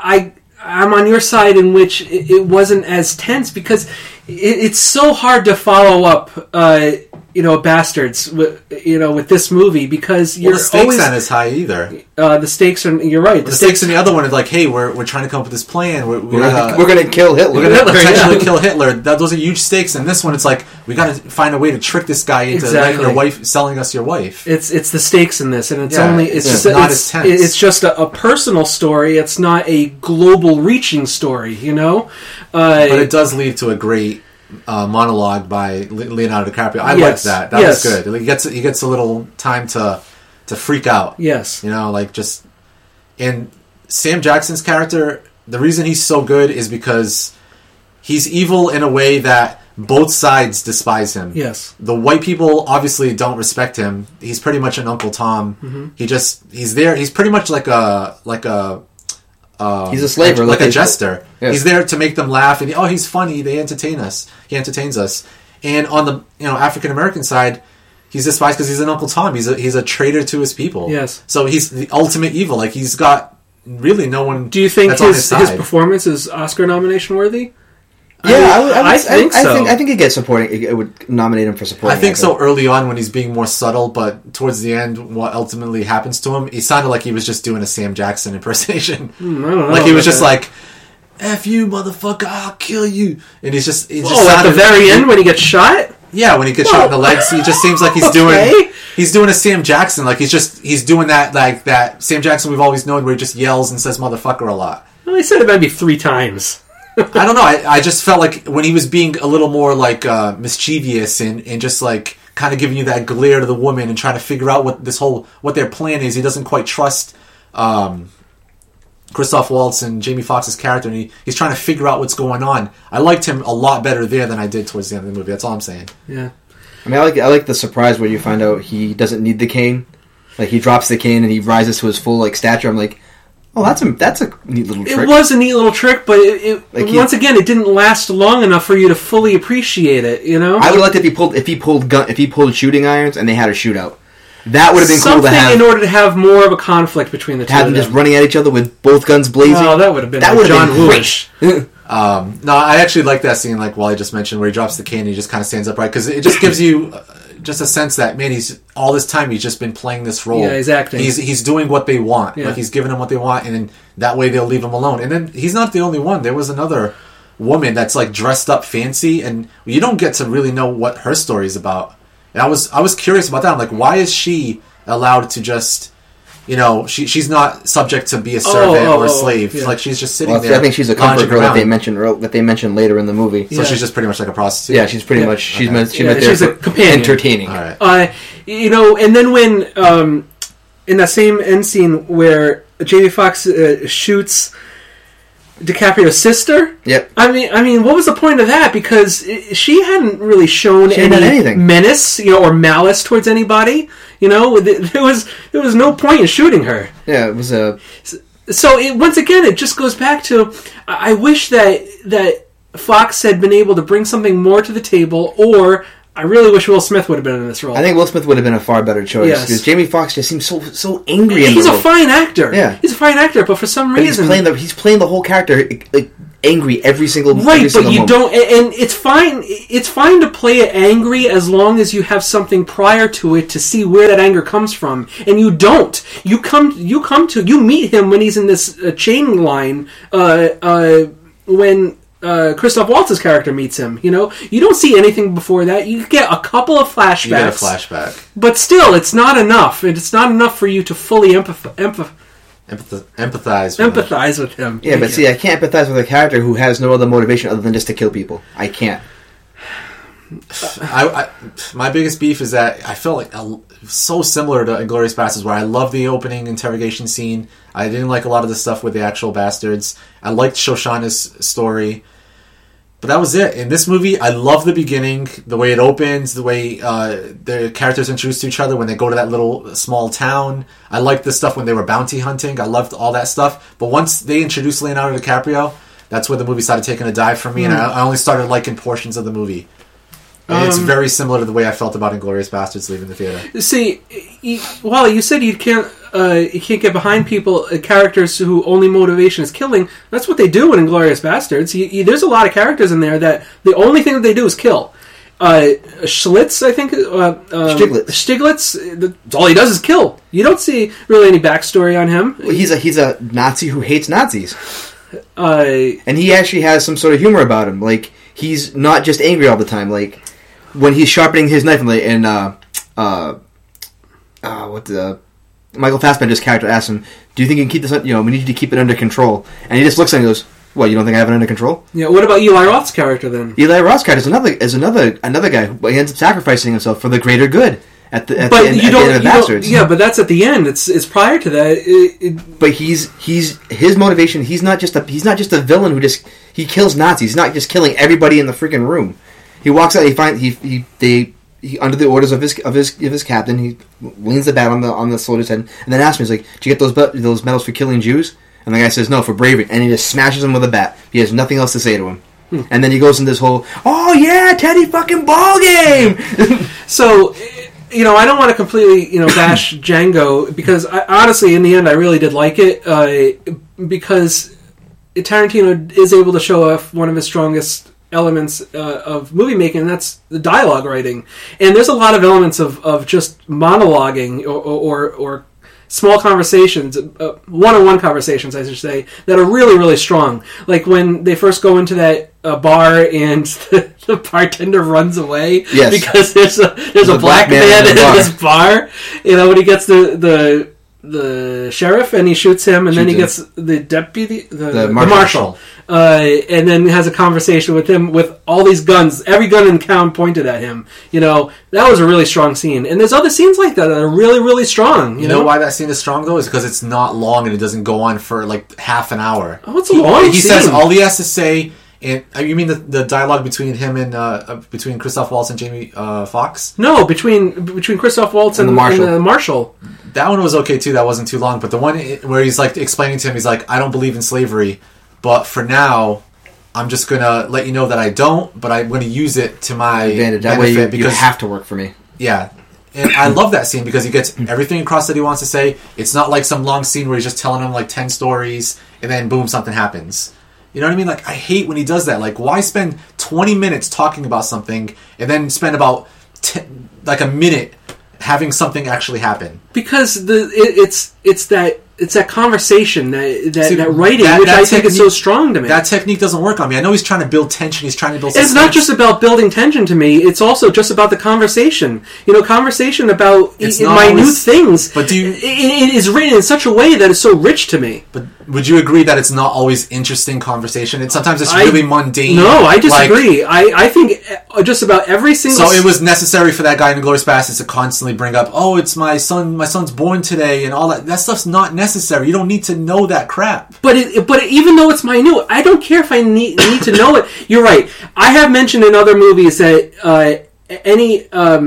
I'm on your side in which it wasn't as tense, because it's so hard to follow up... Bastards, with this movie, because the stakes aren't as high either. The stakes are, you're right. The stakes in the other one is like, hey, we're trying to come up with this plan. We're going to kill Hitler. We're going to potentially kill Hitler. Those are huge stakes. And this one, it's like, we got to find a way to trick this guy into letting your wife, selling us your wife. It's the stakes in this, and it's not as tense. It's just a personal story. It's not a global reaching story, But it does lead to a great monologue by Leonardo DiCaprio. I liked that. That was good. He gets a little time to freak out. Yes. And Sam Jackson's character, the reason he's so good is because he's evil in a way that both sides despise him. Yes. The white people obviously don't respect him. He's pretty much an Uncle Tom. Mm-hmm. He's there. He's pretty much like a he's a slaver, like a jester. Yes. He's there to make them laugh, and he's funny. He entertains us. And on the African American side, he's despised because he's an Uncle Tom. He's a traitor to his people. Yes. So he's the ultimate evil. Like, he's got really no one. Do you think his performance is Oscar nomination worthy? I think so. I think it gets supporting. It would nominate him for supporting. I think actor. so early on when he's being more subtle, but towards the end, what ultimately happens to him, he sounded like he was just doing a Sam Jackson impersonation. I don't know Like he was about just that. like, "F you, motherfucker! I'll kill you!" And he's just at the sounded- very end when he gets shot. Yeah, when he gets shot in the legs, he just seems like he's Okay. doing a Sam Jackson. Like he's doing that Sam Jackson we've always known, where he just yells and says "motherfucker" a lot. Well, he said it maybe 3 times. I don't know. I just felt like when he was being a little more like mischievous and just like kind of giving you that glare to the woman and trying to figure out what their plan is. He doesn't quite trust Christoph Waltz and Jamie Foxx's character, and he's trying to figure out what's going on. I liked him a lot better there than I did towards the end of the movie. That's all I'm saying. Yeah. I mean, I like the surprise where you find out he doesn't need the cane. Like he drops the cane and he rises to his full like stature. I'm like, oh, that's a neat little trick. It was a neat little trick, but once again, it didn't last long enough for you to fully appreciate it. You know, I would like if he pulled shooting irons and they had a shootout. That would have been something cool to have. in order to have more of a conflict between the two. Have them just running at each other with both guns blazing. Oh, that would have been that would John have been Wooish. great. No, I actually like that scene, like Wally just mentioned, where he drops the cane and he just kind of stands upright, because it just gives you just a sense that, man, he's all this time he's just been playing this role. Yeah, he's acting. He's doing what they want. Yeah. Like he's giving them what they want, and then that way they'll leave him alone. And then he's not the only one. There was another woman that's like dressed up fancy, and you don't get to really know what her story is about. And I was curious about that. I'm like, why is she allowed to just, you know, she's not subject to be a servant or a slave. Yeah. Like she's just sitting Well, there. I think she's a comfort lounging girl that around. they mentioned later in the movie. So she's just pretty much like a prostitute. Yeah, she's pretty much she's Okay. meant Yeah, there she's for a companion. entertaining. All right. You know, and then when in that same end scene where Jamie Foxx shoots DiCaprio's sister. Yep. I mean, what was the point of that? Because she hadn't really shown She hadn't done anything. menace, you know, or malice towards anybody. You know, there was no point in shooting her. Yeah, it was a. So once again, it just goes back to I wish that Fox had been able to bring something more to the table, or I really wish Will Smith would have been in this role. I think Will Smith would have been a far better choice Yes. because Jamie Foxx just seems so angry. He's in the a role. fine actor. Yeah. He's a fine actor, but for some But he's reason he's playing the whole character like angry every single right. every But single you moment. don't, and it's fine. It's fine to play it angry as long as you have something prior to it to see where that anger comes from. And you don't. You meet him when he's in this chain line. When Christoph Waltz's character meets him, you know, you don't see anything before that. You get a couple of flashbacks. You get a flashback. But still, it's not enough. It's not enough for you to fully Empathize. empathize with him. Yeah, but see, I can't empathize with a character who has no other motivation other than just to kill people. I can't. My biggest beef is that I felt like so similar to Inglourious Basterds, where I love the opening interrogation scene. I didn't like a lot of the stuff with the actual bastards. I liked Shoshana's story, but that was it. In this movie, I love the beginning, the way it opens, the way the characters introduced to each other when they go to that little small town. I liked the stuff when they were bounty hunting. I loved all that stuff. But once they introduced Leonardo DiCaprio, that's where the movie started taking a dive for me, and I only started liking portions of the movie. And it's very similar to the way I felt about Inglourious Basterds leaving the theater. See, Wally, you said you can't get behind people, characters who only motivation is killing. That's what they do in Inglourious Basterds. There's a lot of characters in there that the only thing that they do is kill. Schlitz, I think. Stiglitz. That's all he does is kill. You don't see really any backstory on him. Well, he's a Nazi who hates Nazis, Uh, and he actually has some sort of humor about him. Like he's not just angry all the time. Like when he's sharpening his knife, and Michael Fassbender's character asks him, "Do you think you can keep this? You know, we need you to keep it under control." And he just looks at him and goes, "What? You don't think I have it under control?" yeah. What about Eli Roth's character then? Eli Roth's character is another guy who ends up sacrificing himself for the greater good at the end of Bastards. Yeah, but that's at the end. It's prior to that. But he's his motivation. He's not just a villain who just he kills Nazis. He's not just killing everybody in the freaking room. He walks out. He under the orders of his captain. He leans the bat on the soldier's head and then asks him, he's like, "Did you get those medals for killing Jews?" And the guy says, "No, for bravery." And he just smashes him with a bat. He has nothing else to say to him. And then he goes in this whole, "Oh yeah, Teddy fucking ball game." So, you know, I don't want to completely, bash Django, because honestly, in the end, I really did like it, because Tarantino is able to show off one of his strongest elements of movie making, and that's the dialogue writing. And there's a lot of elements of just monologuing or small conversations, one-on-one conversations, I should say, that are really, really strong. Like when they first go into that bar and the bartender runs away because there's a black man in this bar. You know, when he gets the sheriff and he shoots him, and then he gets the deputy, the marshal. And then has a conversation with him with all these guns, every gun in town pointed at him. You know, that was a really strong scene. And there's other scenes like that are really, really strong. You know why that scene is strong, though? Is because it's not long and it doesn't go on for like half an hour. Oh, it's a long scene. He says all he has to say. And you mean the dialogue between him and between Christoph Waltz and Jamie Foxx? No, between Christoph Waltz and the marshal. That one was okay too. That wasn't too long. But the one where he's like explaining to him, he's like, "I don't believe in slavery, but for now, I'm just gonna let you know that I don't. But I'm gonna use it to my advantage. That way, you have to work for me." Yeah. And I love that scene because he gets everything across that he wants to say. It's not like some long scene where he's just telling him like 10 stories and then boom, something happens. You know what I mean? Like, I hate when he does that. Like, why spend 20 minutes talking about something and then spend about a minute having something actually happen? Because it's that conversation, that writing, which I think is so strong to me. That technique doesn't work on me. I know he's trying to build tension. He's trying to build suspense. It's not just about building tension to me. It's also just about the conversation. You know, conversation about minute things. But it is written in such a way that is so rich to me. But would you agree that it's not always interesting conversation? Sometimes it's really mundane. No, I disagree. I think just about every single... So it was necessary for that guy in Inglourious Basterds to constantly bring up, oh, it's my son's born today, and all that. That stuff's not necessary. You don't need to know that crap. But even though it's minute, I don't care if I need to know it. You're right. I have mentioned in other movies that any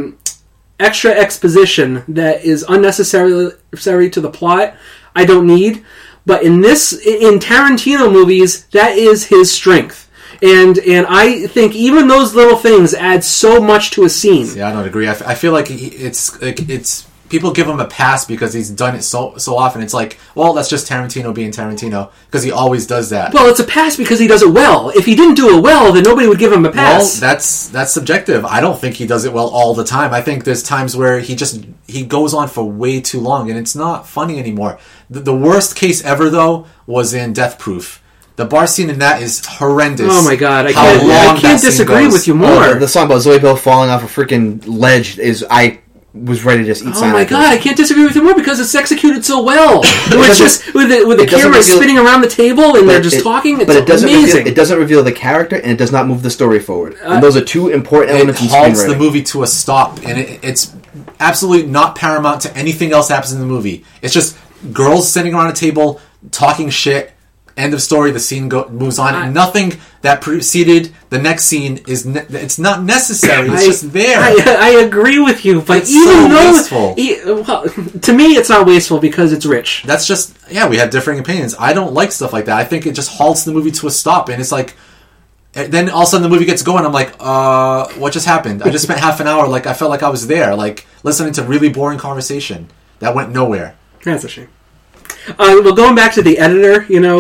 extra exposition that is unnecessary to the plot, I don't need. But in Tarantino movies, that is his strength. And I think even those little things add so much to a scene. Yeah, I don't agree. I feel like it's people give him a pass because he's done it so often. It's like, well, that's just Tarantino being Tarantino because he always does that. Well, it's a pass because he does it well. If he didn't do it well, then nobody would give him a pass. Well, that's subjective. I don't think he does it well all the time. I think there's times where he goes on for way too long and it's not funny anymore. The worst case ever, though, was in Death Proof. The bar scene in that is horrendous. Oh my god, I can't disagree with you more. The song about Zoe Bell falling off a freaking ledge I was ready to just eat. Oh my god, I can't disagree with you more because it's executed so well. It's just with the camera spinning around the table and they're just talking. It's amazing. It doesn't reveal the character and it does not move the story forward. And those are two important elements in screenwriting. It halts the movie to a stop, and it's absolutely not paramount to anything else that happens in the movie. It's just girls sitting around a table talking shit. End of story. The scene moves on. Nothing that preceded the next scene is. It's not necessary. It's just there. I agree with you, but it's even so wasteful. To me, it's not wasteful because it's rich. That's just we have differing opinions. I don't like stuff like that. I think it just halts the movie to a stop, and it's like. Then all of a sudden the movie gets going. I'm like, what just happened? I just spent half an hour. Like I felt like I was there, like listening to really boring conversation that went nowhere. That's a shame. Well, going back to the editor,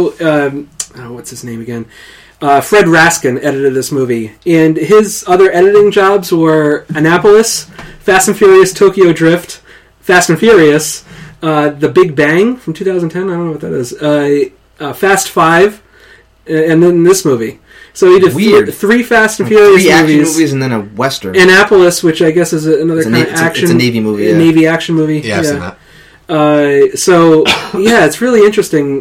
what's his name again? Fred Raskin edited this movie, and his other editing jobs were Annapolis, Fast and Furious, Tokyo Drift, Fast and Furious, The Big Bang from 2010. I don't know what that is. Fast 5, and then this movie. So he did three Fast and Furious movies. 3 action movies and then a Western. Annapolis, which I guess is another kind of action. It's a Navy movie. Navy action movie. Yeah, I've seen that. It's really interesting.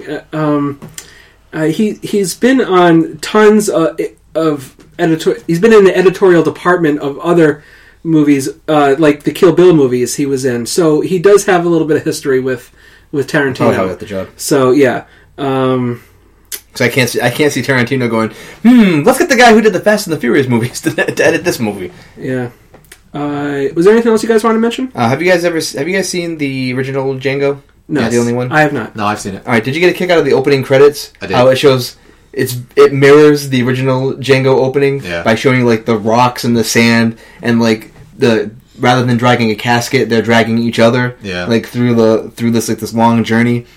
He's been on tons of he's been in the editorial department of other movies, like the Kill Bill movies he was in. So he does have a little bit of history with Tarantino. Oh, how got the job. So yeah. So I can't see Tarantino going, let's get the guy who did the Fast and the Furious movies to edit this movie. Yeah. Was there anything else you guys want to mention? Have you guys seen the original Django? No, the only one. I have not. No, I've seen it. All right, did you get a kick out of the opening credits? I did. How it shows it mirrors the original Django opening by showing like the rocks and the sand and like rather than dragging a casket, they're dragging each other like through this long journey.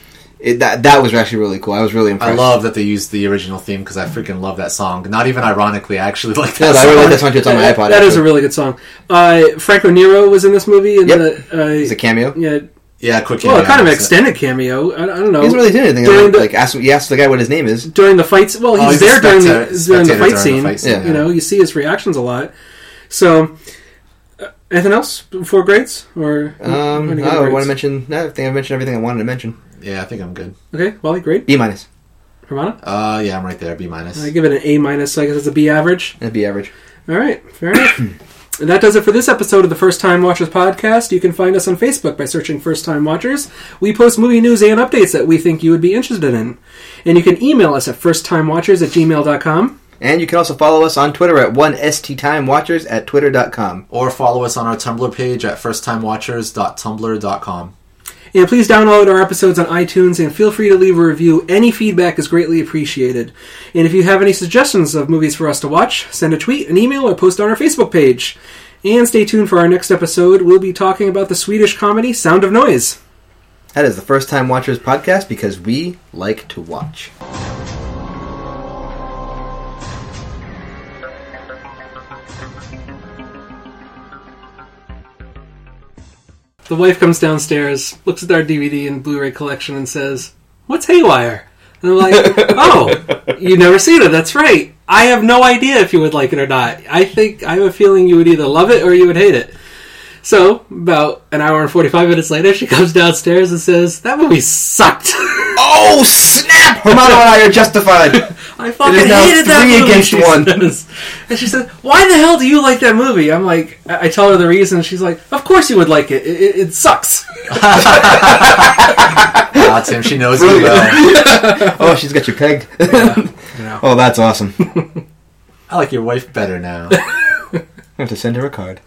that was actually really cool. I was really impressed. I love that they used the original theme because I freaking love that song. Not even ironically, I actually like that Yeah, song. I really like that song too. It's on my iPod. That is a really good song. Franco Nero was in this movie. And It's a cameo. Yeah, quick Well, cameo. kind of an extended cameo. I don't know. He doesn't really do anything. During the- Like, he asked the guy what his name is. During the fights. Well, he's he's a there during the spectator fight scene. Yeah. You know, you see his reactions a lot. So, anything else before grades? Or I want to mention. No, I think I've mentioned everything I wanted to mention. Yeah, I think I'm good. Okay, Wally, grade? B minus. Hermana? Yeah, I'm right there. B minus. I give it an A minus, so I guess it's a B average. That'd be average. All right, fair enough. And that does it for this episode of the First Time Watchers podcast. You can find us on Facebook by searching First Time Watchers. We post movie news and updates that we think you would be interested in. And you can email us at firsttimewatchers@gmail.com. And you can also follow us on Twitter at 1sttimewatchers at twitter.com. Or follow us on our Tumblr page at firsttimewatchers.tumblr.com. And please download our episodes on iTunes and feel free to leave a review. Any feedback is greatly appreciated. And if you have any suggestions of movies for us to watch, send a tweet, an email, or post on our Facebook page. And stay tuned for our next episode. We'll be talking about the Swedish comedy Sound of Noise. That is the First Time Watchers podcast because we like to watch. The wife comes downstairs, looks at our DVD and Blu-ray collection and says, "What's Haywire?" And I'm like, "Oh, you've never seen it, that's right. I have no idea if you would like it or not. I have a feeling you would either love it or you would hate it." So, about an hour and 45 minutes later, she comes downstairs and says, "That movie sucked." Oh, snap! Hermano and I are justified. I fucking It is now hated that 3 movie, against she 1. says. And she said, "Why the hell do you like that movie?" I'm like, I tell her the reason. She's like, "Of course you would like it. It sucks." Ah, Tim, she knows you well. Oh, she's got you pegged. Yeah. Oh, that's awesome. I like your wife better now. I have to send her a card.